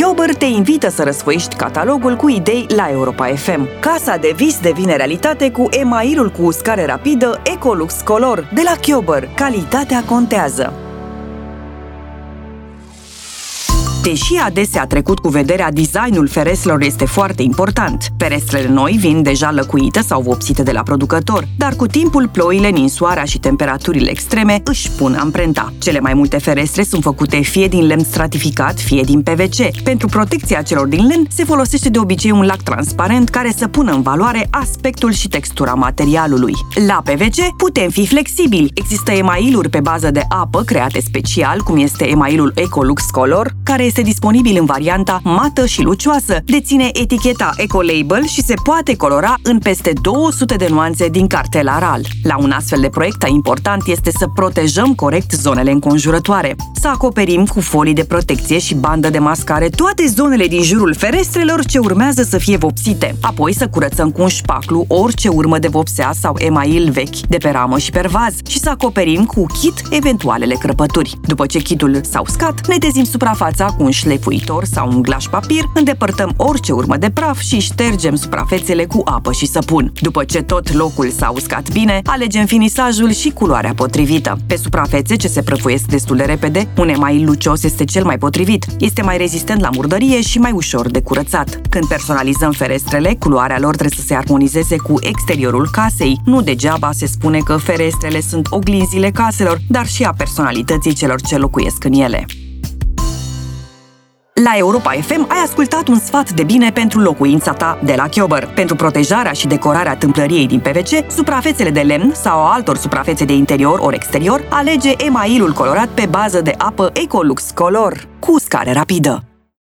Chiober te invită să răsfoiești catalogul cu idei la Europa FM. Casa de vis devine realitate cu emailul cu uscare rapidă Ecolux Color de la Chiober. Calitatea contează! Deși adesea trecut cu vederea, designul ferestrelor este foarte important. Ferestrele noi vin deja lăcuite sau vopsite de la producător, dar cu timpul ploile, ninsoarea și temperaturile extreme își pun amprenta. Cele mai multe ferestre sunt făcute fie din lemn stratificat, fie din PVC. Pentru protecția celor din lemn se folosește de obicei un lac transparent care să pună în valoare aspectul și textura materialului. La PVC putem fi flexibili. Există emailuri pe bază de apă create special, cum este emailul Ecolux Color, care este disponibil în varianta mată și lucioasă, deține eticheta Ecolabel și se poate colora în peste 200 de nuanțe din cartel aral. La un astfel de proiect, important este să protejăm corect zonele înconjurătoare, să acoperim cu folii de protecție și bandă de mascare toate zonele din jurul ferestrelor ce urmează să fie vopsite, apoi să curățăm cu un șpaclu orice urmă de vopsea sau email vechi de pe ramă și pervaz și să acoperim cu kit eventualele crăpături. După ce kitul s-a uscat, netezim suprafața cu un șlefuitor sau un glaș papir, îndepărtăm orice urmă de praf și ștergem suprafețele cu apă și săpun. După ce tot locul s-a uscat bine, alegem finisajul și culoarea potrivită. Pe suprafețe ce se prăfuiesc destul de repede, un email lucios este cel mai potrivit. Este mai rezistent la murdărie și mai ușor de curățat. Când personalizăm ferestrele, culoarea lor trebuie să se armonizeze cu exteriorul casei. Nu degeaba se spune că ferestrele sunt oglinzile caselor, dar și a personalității celor ce locuiesc în ele. La Europa FM ai ascultat un sfat de bine pentru locuința ta de la Chiober. Pentru protejarea și decorarea tâmplăriei din PVC, suprafețele de lemn sau altor suprafețe de interior ori exterior, alege emailul colorat pe bază de apă Ecolux Color cu uscare rapidă.